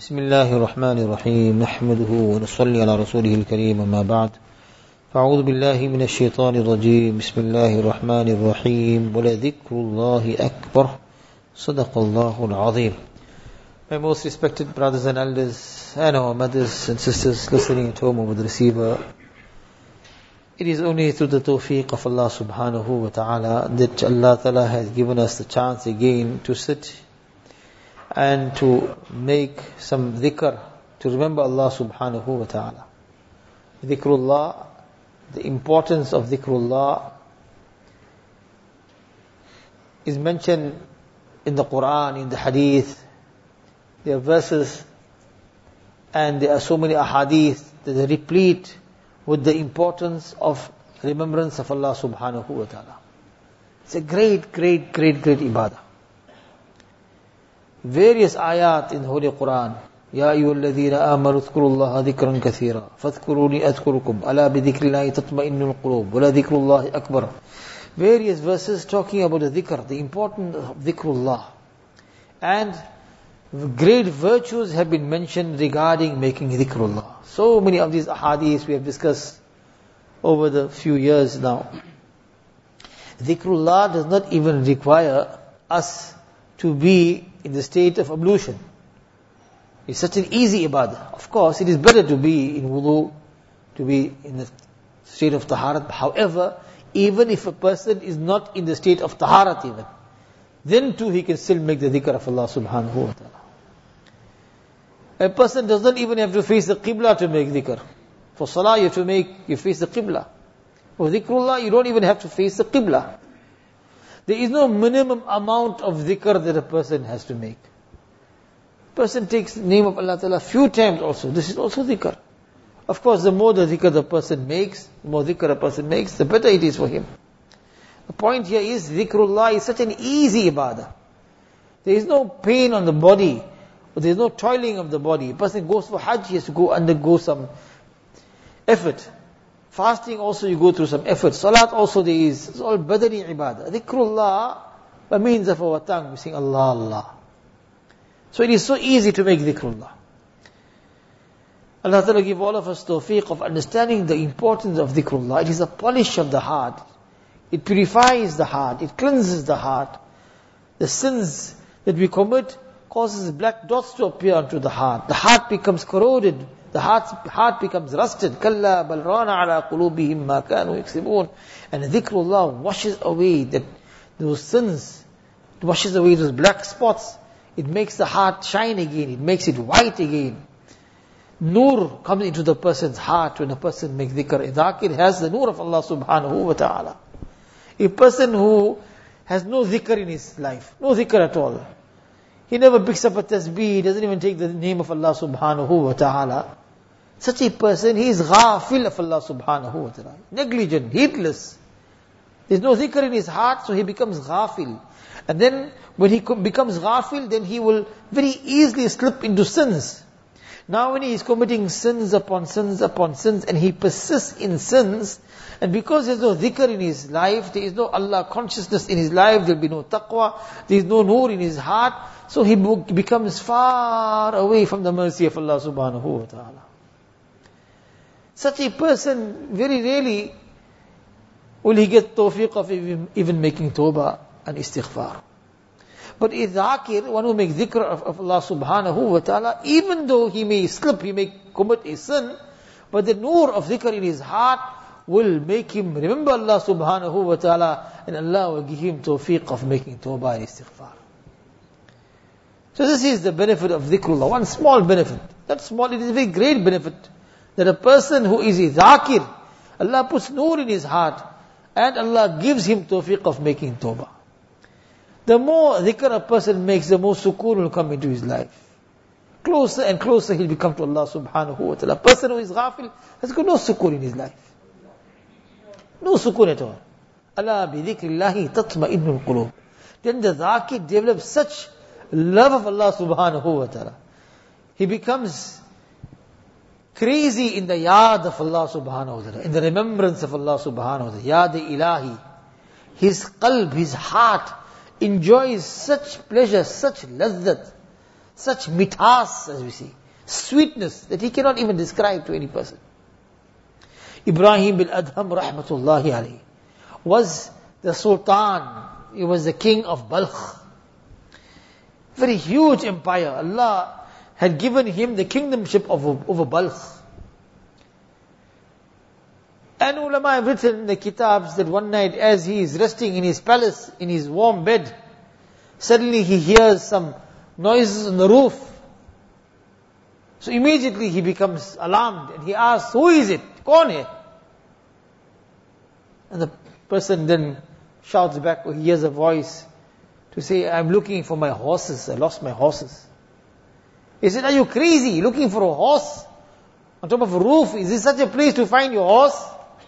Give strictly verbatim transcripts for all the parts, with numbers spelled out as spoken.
بسم الله الرحمن الرحيم نحمده ونصلي على رسوله الكريم أما بعد فأعوذ بالله من الشيطان الرجيم بسم الله الرحمن الرحيم ولذكر الله أكبر صدق الله العظيم. My most respected brothers and elders and our mothers and sisters listening at home over the receiver, it is only through the tawfiq of Allah subhanahu wa ta'ala that Allah ta'ala has given us the chance again to sit and to make some dhikr, to remember Allah subhanahu wa ta'ala. Dhikrullah, the importance of dhikrullah is mentioned in the Quran, in the Hadith. There are verses and there are so many ahadith that are replete with the importance of remembrance of Allah subhanahu wa ta'ala. It's a great, great, great, great ibadah. Various ayat in the Holy Quran. Ya ayyuhalladhina amanu dhkurullaha dhikran kathira fadhkuruni adhkurukum ala bidhikrillahi tatma'innul qulub wala dhikrullahi akbar. Various verses talking about the dhikr, the importance of dhikrullah. And great virtues have been mentioned regarding making dhikrullah. So many of these ahadith we have discussed over the few years now. Dhikrullah does not even require us to be in the state of ablution. It's such an easy ibadah. Of course, it is better to be in wudu, to be in the state of taharat. However, even if a person is not in the state of taharat even, then too he can still make the dhikr of Allah subhanahu wa ta'ala. A person does not even have to face the qibla to make dhikr. For salah you have to make, you face the qibla. For dhikrullah you don't even have to face the qibla. There is no minimum amount of dhikr that a person has to make. Person takes the name of Allah Ta'ala few times also. This is also dhikr. Of course, the more the dhikr the person makes, the more dhikr a person makes, the better it is for him. The point here is, dhikrullah is such an easy ibadah. There is no pain on the body, there is no toiling of the body. A person goes for hajj, he has to go undergo some effort. Fasting also you go through some effort. Salat also there is. It's all badani ibadah. Dhikrullah, by means of our tongue, we sing Allah, Allah. So it is so easy to make dhikrullah. Allah Ta'ala give all of us tawfiq of understanding the importance of dhikrullah. It is a polish of the heart. It purifies the heart. It cleanses the heart. The sins that we commit causes black dots to appear onto the heart. The heart becomes corroded. The heart, heart becomes rusted. Kalla bal rana ala qulubihim ma kanu yaksibun. And dhikrullah washes away that those sins. It washes away those black spots. It makes the heart shine again. It makes it white again. Nur comes into the person's heart when a person makes dhikr. Dhakir has the nur of Allah subhanahu wa ta'ala. A person who has no dhikr in his life, no dhikr at all. He never picks up a tasbih, he doesn't even take the name of Allah subhanahu wa ta'ala. Such a person, he is ghafil of Allah subhanahu wa ta'ala. Negligent, heedless. There is no dhikr in his heart, so he becomes ghafil. And then, when he becomes ghafil, then he will very easily slip into sins. Now when he is committing sins upon sins upon sins, and he persists in sins, and because there is no dhikr in his life, there is no Allah consciousness in his life, there will be no taqwa, there is no nur in his heart, so he becomes far away from the mercy of Allah subhanahu wa ta'ala. Such a person, very rarely will he get tawfiq of even, even making tawbah and istighfar. But a dhakir, one who makes dhikr of, of Allah subhanahu wa ta'ala, even though he may slip, he may commit a sin, but the nur of dhikr in his heart will make him remember Allah subhanahu wa ta'ala, and Allah will give him tawfiq of making tawbah and istighfar. So this is the benefit of dhikrullah, one small benefit. Not small, it is a very great benefit. That a person who is a dhakir, Allah puts nur in his heart, and Allah gives him tawfiq of making tawbah. The more dhikr a person makes, the more sukoon will come into his life. Closer and closer he'll become to Allah subhanahu wa ta'ala. A person who is ghafil has got no sukoon in his life. No sukoon at all. Ala bi dhikrillahi tatma'innul qulub. Then the dhakir develops such love of Allah subhanahu wa ta'ala. He becomes crazy in the yad of Allah subhanahu wa ta'ala, in the remembrance of Allah subhanahu wa ta'ala. Yad ilahi. His qalb, his heart enjoys such pleasure, such lazzat, such mithas, as we see, sweetness that he cannot even describe to any person. Ibrahim bin Adham rahmatullahi alayhi was the Sultan, he was the king of Balkh. Very huge empire. Allah had given him the kingdomship of, over Balkh. And ulama have written in the kitabs that one night as he is resting in his palace, in his warm bed, suddenly he hears some noises on the roof. So immediately he becomes alarmed and he asks, who is it? Kaun hai? And the person then shouts back, or he hears a voice to say, I'm looking for my horses, I lost my horses. He said, are you crazy, looking for a horse on top of a roof? Is this such a place to find your horse?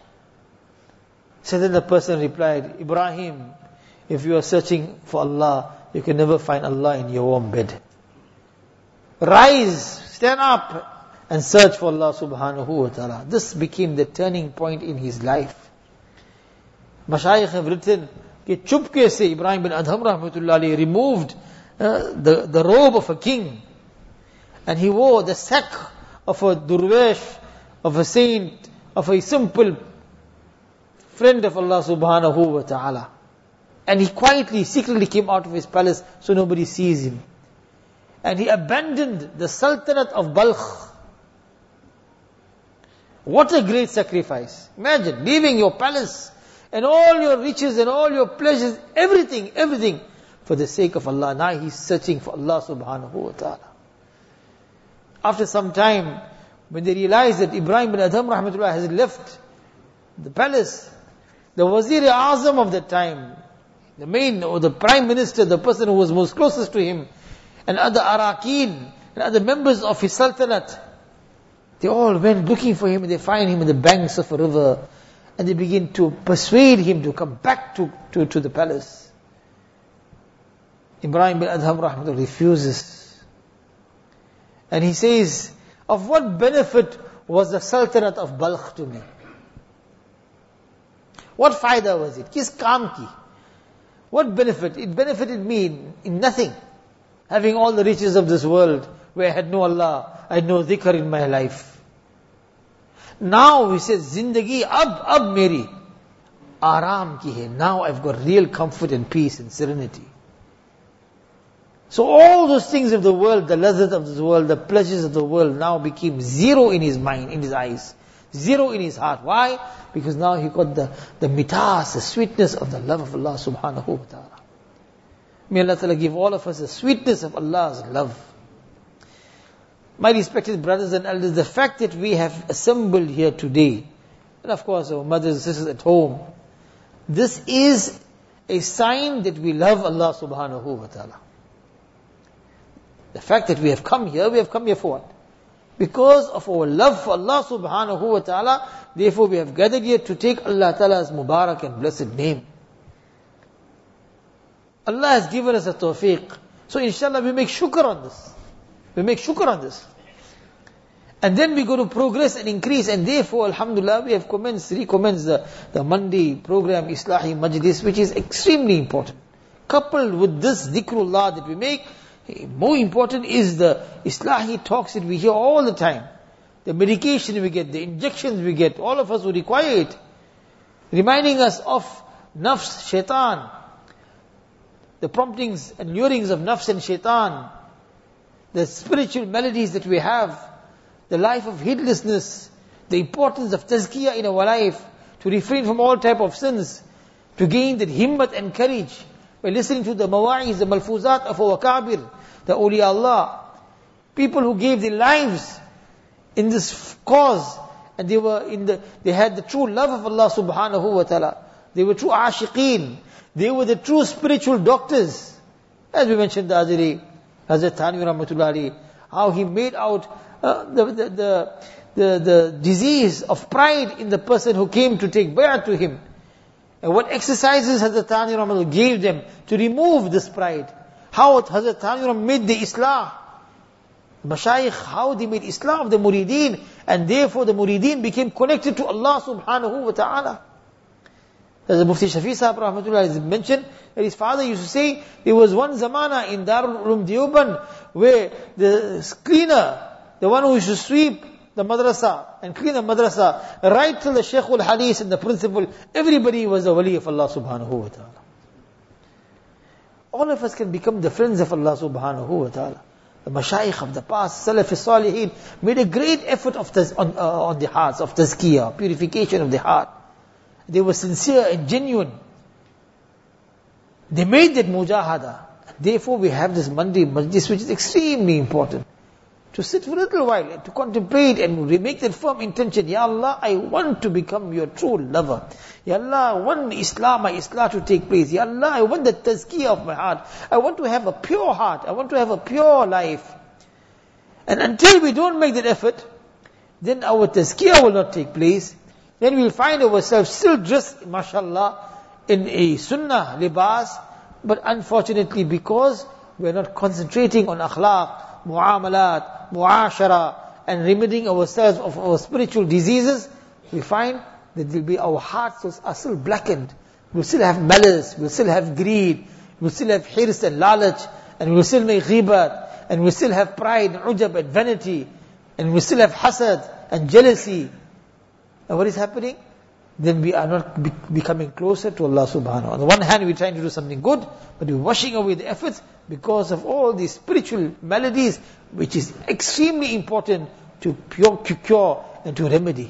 So then the person replied, Ibrahim, if you are searching for Allah, you can never find Allah in your warm bed. Rise, stand up and search for Allah subhanahu wa ta'ala. This became the turning point in his life. Mashayikh have written, कि चुपके से Ibrahim bin Adham rahmatullah alayhi removed uh, the, the robe of a king, and he wore the sack of a durwesh, of a saint, of a simple friend of Allah subhanahu wa ta'ala. And he quietly, secretly came out of his palace so nobody sees him. And he abandoned the Sultanate of Balkh. What a great sacrifice. Imagine, leaving your palace and all your riches and all your pleasures, everything, everything, for the sake of Allah. Now he's searching for Allah subhanahu wa ta'ala. After some time, when they realized that Ibrahim bin Adham rahmatullah has left the palace, the Wazir-e-Azam of that time, the main or the prime minister, the person who was most closest to him, and other Arakin, and other members of his sultanate, they all went looking for him, and they find him in the banks of a river, and they begin to persuade him to come back to, to, to the palace. Ibrahim bin Adham rahmatullah refuses. And he says, of what benefit was the Sultanate of Balkh to me? What fayda was it? Kis kaam ki? What benefit? It benefited me in, in nothing. Having all the riches of this world, where I had no Allah, I had no dhikr in my life. Now he says, Zindagi ab ab meri aram ki hai. Now I've got real comfort and peace and serenity. So all those things of the world, the ladhat of this world, the pleasures of the world now became zero in his mind, in his eyes. Zero in his heart. Why? Because now he got the, the mitas, the sweetness of the love of Allah subhanahu wa ta'ala. May Allah ta'ala give all of us the sweetness of Allah's love. My respected brothers and elders, the fact that we have assembled here today, and of course our mothers and sisters at home, this is a sign that we love Allah subhanahu wa ta'ala. The fact that we have come here, we have come here for what? Because of our love for Allah subhanahu wa ta'ala, therefore we have gathered here to take Allah ta'ala's Mubarak and blessed name. Allah has given us a tawfiq. So inshallah we make shukr on this. We make shukr on this. And then we go to progress and increase, and therefore alhamdulillah we have commenced, recommenced the, the Monday program, Islahi Majlis, which is extremely important. Coupled with this dhikrullah that we make, more important is the Islahi talks that we hear all the time. The medication we get, the injections we get, all of us who require it. Reminding us of nafs, shaitan, the promptings and lurings of nafs and shaitan, the spiritual melodies that we have, the life of heedlessness, the importance of tazkiyah in our life, to refrain from all type of sins, to gain that himmat and courage, by listening to the mawa'iz, the malfuzat of our kabir, the awliya Allah, people who gave their lives in this cause, and they were in the, they had the true love of Allah subhanahu wa ta'ala. They were true ashiqeen. They were the true spiritual doctors. As we mentioned the other day, Hazrat Thanvi rahmatullah alayhi, how he made out uh, the, the, the, the, the disease of pride in the person who came to take bay'ah to him. And what exercises Hazrat Thanvi rahmatullah gave them to remove this pride. How Hazrat Thanvi rahmatullah made the islah. Mashayikh, how they made islah of the murideen, and therefore the murideen became connected to Allah subhanahu wa ta'ala. As the Mufti Shafi Sahib Rahmatullah has mentioned, that his father used to say, there was one zamana in Darul Uloom Deoband where the cleaner, the one who used to sweep the madrasa and clean the madrasa, right till the Shaykhul Hadith and the principal, everybody was a wali of Allah subhanahu wa ta'ala. All of us can become the friends of Allah subhanahu wa ta'ala. The mashayikh of the past, Salaf Salihin, made a great effort of taz- on, uh, on the hearts, of tazkiyah, purification of the heart. They were sincere and genuine. They made that mujahada. Therefore we have this Mandi Majlis, which is extremely important. To sit for a little while, to contemplate and make that firm intention. Ya Allah, I want to become your true lover. Ya Allah, I want Islam, my Islam to take place. Ya Allah, I want the tazkiyah of my heart. I want to have a pure heart. I want to have a pure life. And until we don't make that effort, then our tazkiyah will not take place. Then we'll find ourselves still dressed, mashallah, in a sunnah libas, but unfortunately because we're not concentrating on akhlaq, muamalat, muashara, and remedying ourselves of our spiritual diseases, we find that will be our hearts are still blackened. We'll still have malice, we'll still have greed, we'll still have hirs and lalaj, and we'll still make ghibat, and we'll still have pride and ujab and vanity, and we'll still have hasad and jealousy. And what is happening? Then we are not be- becoming closer to Allah subhanahu wa ta'ala. On the one hand, we're trying to do something good, but we're washing away the efforts because of all these spiritual maladies, which is extremely important to pure, to cure and to remedy.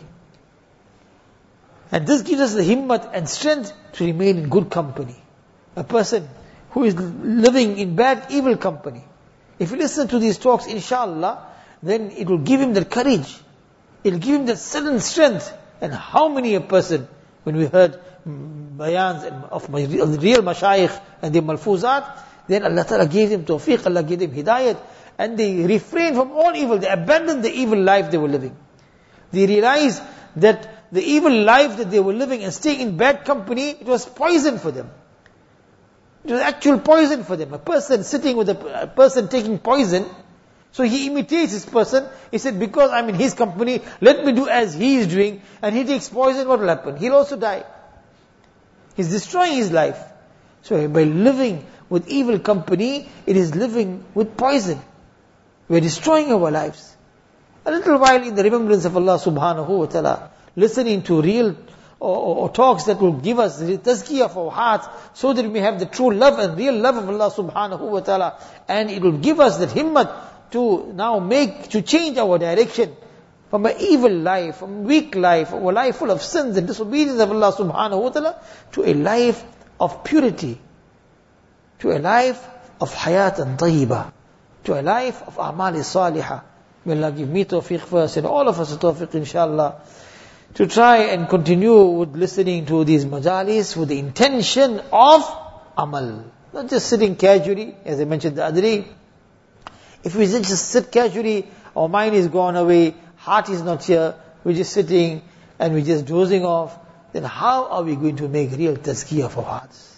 And this gives us the himmat and strength to remain in good company. A person who is living in bad, evil company, if you listen to these talks, inshallah, then it will give him that courage. It will give him that sudden strength. And how many a person, when we heard bayans of the real mashayikh and the malfuzat, then Allah Ta'ala gave them tawfiq, Allah gave them hidayat, and they refrained from all evil, they abandoned the evil life they were living. They realized that the evil life that they were living and staying in bad company, it was poison for them. It was actual poison for them. A person sitting with a, a person taking poison, so he imitates this person. He said, because I'm in his company, let me do as he is doing. And he takes poison, what will happen? He'll also die. He's destroying his life. So by living with evil company, it is living with poison. We're destroying our lives. A little while in the remembrance of Allah subhanahu wa ta'ala, listening to real or, or, or talks that will give us the tazkiyah of our hearts, so that we may have the true love and real love of Allah subhanahu wa ta'ala. And it will give us that himmat to now make, to change our direction from an evil life, from a weak life, from a life full of sins and disobedience of Allah subhanahu wa ta'ala, to a life of purity, to a life of hayat and tayyibah, to a life of a'mal salihah. May Allah give me tawfiq first and all of us tawfiq inshallah, to try and continue with listening to these majalis with the intention of amal. Not just sitting casually, as I mentioned the other day. If we just sit casually, our mind is gone away, heart is not here, we're just sitting and we're just dozing off, then how are we going to make real tazkiyah of our hearts?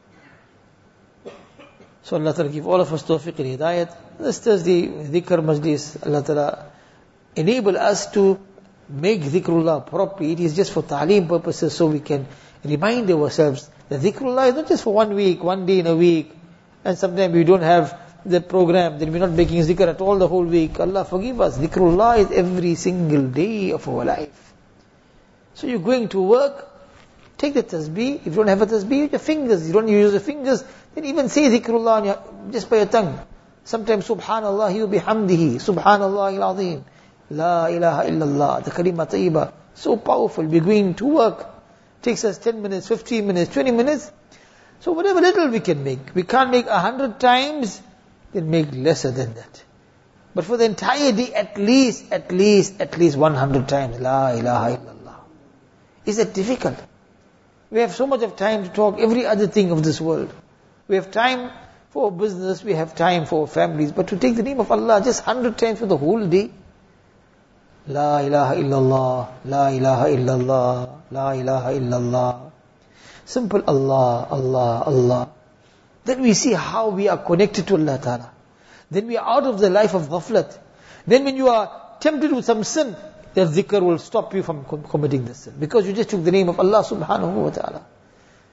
So Allah Ta'ala give all of us tawfiq and hidayat. This Thursday, dhikr majlis, Allah Ta'ala enable us to make dhikrullah properly. It is just for ta'aleem purposes, so we can remind ourselves that dhikrullah is not just for one week, one day in a week, and sometimes we don't have the program, then we're not making zikr at all the whole week. Allah forgive us. Dhikrullah is every single day of our life. So you're going to work, take the tasbih. If you don't have a tasbih, use your fingers. You don't use your fingers, then even say dhikrullah on your, just by your tongue. Sometimes subhanallah wa bihamdihi, subhanallah al-azim, la ilaha illallah, the kalima tayyibah. So powerful. We're going to work. Takes us ten minutes, fifteen minutes, twenty minutes. So whatever little we can make. We can't make a hundred times, then make lesser than that. But for the entire day, at least, at least, at least one hundred times, la ilaha illallah. Is that difficult? We have so much of time to talk every other thing of this world. We have time for business, we have time for families, but to take the name of Allah just hundred times for the whole day, la ilaha illallah, la ilaha illallah, la ilaha illallah. Simple Allah, Allah, Allah. Then we see how we are connected to Allah Ta'ala. Then we are out of the life of ghaflat. Then when you are tempted with some sin, that dhikr will stop you from com- committing the sin. Because you just took the name of Allah subhanahu wa ta'ala.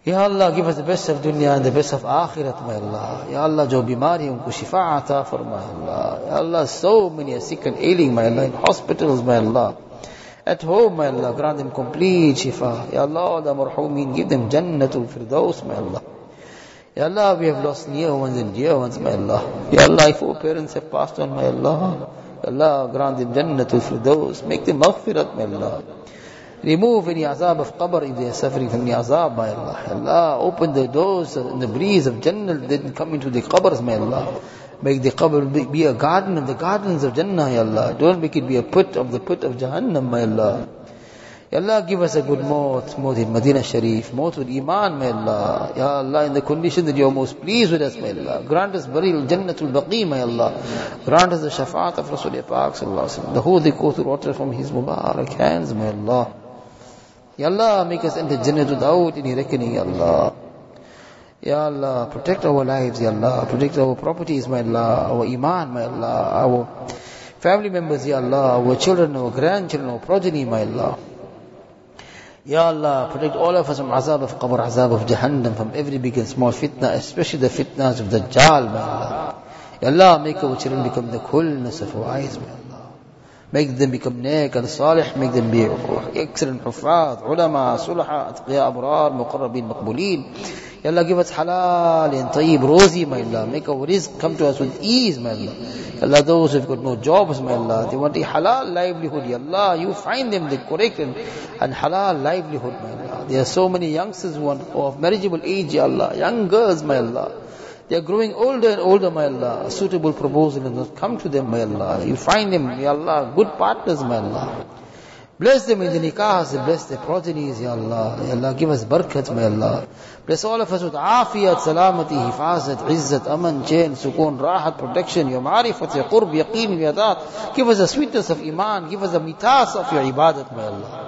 Ya Allah, give us the best of dunya and the best of akhirat, my Allah. Ya Allah, jo bimari unko shifa ata farma, Allah. Ya Allah, so many are sick and ailing, my Allah, in hospitals, my Allah. At home, my Allah, grant them complete shifa. Ya Allah, the marhumeen, give them jannatul firdaus, my Allah. Ya Allah, we have lost near ones and dear ones, my Allah. Ya Allah, if our parents have passed on, my Allah, Ya Allah, grant them jannatul firdaus. Make them maghfirat, my Allah. Remove any azab of qabr if they are suffering from any azab, my Allah. Ya Allah, open the doors and the breeze of Jannah that can come into the qabrs, my Allah. Make the qabr be a garden of the gardens of Jannah, Ya Allah. Don't make it be a pit of the pit of Jahannam, my Allah. Ya Allah, give us a good maut, maut in Medina Sharif, maut with Iman, my Allah. Ya Allah, in the condition that you are most pleased with us, my Allah. Grant us burial, Jannatul Baqi, my Allah. Grant us the shafaat of Rasul Pak, sallallahu alaihi wasallam. The holy Qutr water from his Mubarak hands, my Allah. Ya Allah, make us enter Jannah without any reckoning, Ya Allah. Ya Allah, protect our lives, Ya Allah. Protect our properties, my Allah. Our Iman, my Allah. Our family members, Ya Allah. Our children, our grandchildren, our progeny, my Allah. Ya Allah, protect all of us from azab of qabr, azab of Jahannam, from every big and small fitna, especially the fitnas of Dajjal, my Allah. Ya Allah, make our children become the coolness of our eyes, my Allah. Make them become neck and salih, make them be excellent hufad, ulama, sulaha, atqiya, abrar, muqarrabin, maqbulin. Ya Allah, give us halal and tayyib, rosy, my Allah. Make our rizq come to us with ease, my Allah. Ya Allah, those who have got no jobs, my Allah, they want a halal livelihood, Ya Allah. You find them the correct and, and halal livelihood, my Allah. There are so many youngsters who are of marriageable age, Ya Allah. Young girls, my Allah. They are growing older and older, my Allah. A suitable proposal has not come to them, my Allah. You find them, Ya Allah, good partners, my Allah. Bless them in the nikahs, bless their progenies, Ya Allah. Ya Allah, give us barakat, my Allah. Bless all of us with afiyat, salamati, hifazat, izzat, aman, chain, sukoon, rahat, protection, your ma'rifat, your qurb, yaqeen, yadat. Give us the sweetness of iman, give us the mitas of your ibadat, my Allah.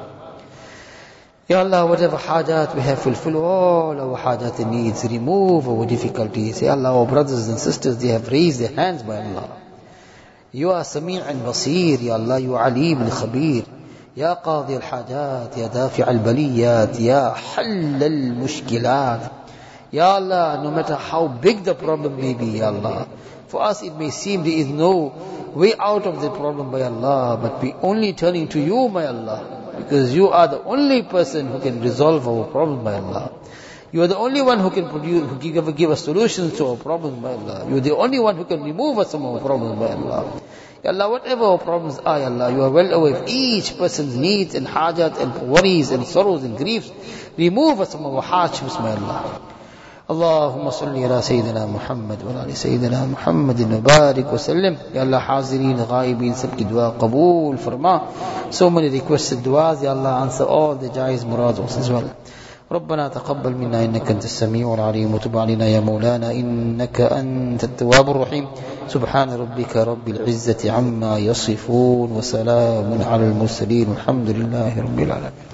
Ya Allah, whatever hajat we have, fulfill all our hajat and needs, remove our difficulties. Ya Allah, our brothers and sisters, they have raised their hands, my Allah. You are Sami' and Basir, Ya Allah, you are Alim and Khabir. Ya Qadi al-Hajat, Ya Dafi' al-Baliyat, Ya Hall al-Mushkilat. Ya Allah, no matter how big the problem may be, Ya Allah, for us it may seem there is no way out of the problem by Allah, but we only turning to you, my Allah. Because you are the only person who can resolve our problem, my Allah. You are the only one who can produce, who give, give us solutions to our problems, my Allah. You are the only one who can remove us from our problems, my Allah. Ya Allah, whatever our problems are, Ya Allah, you are well aware of each person's needs and hajat and worries and sorrows and griefs. Remove us from our hardships, my Allah. اللهم صل على سيدنا محمد وعلى سيدنا محمد وبارك وسلم. Ya Allah, حاضرين غائبين सबकी दुआ कबूल फरमा. So many requested duas, Ya Allah, answer all the jaiz murads as well. ربنا تقبل منا إنك أنت السميع العليم وتب علينا يا مولانا إنك أنت التواب الرحيم. سبحان ربك رب العزة عما يصفون وسلام على المرسلين والحمد لله رب العالمين.